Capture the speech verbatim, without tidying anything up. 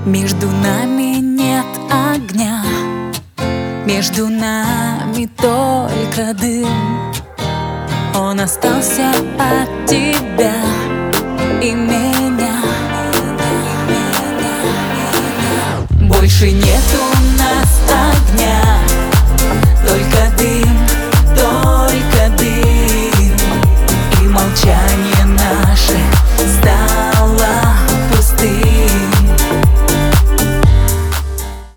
Между нами нет огня, между нами только дым. Он остался от тебя и меня. Больше нет у нас